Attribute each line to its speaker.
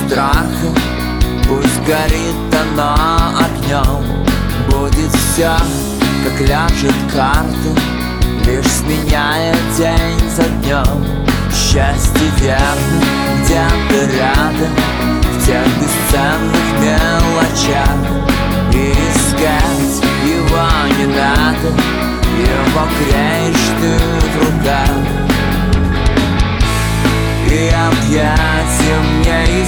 Speaker 1: страха, пусть горит оно огнем. Будет все, как ляжет карта, лишь сменяя день за днем. Счастье верно где-то рядом, в тех бесценных мелочах. И искать его не надо, его греешь ты в руках. И объятия мне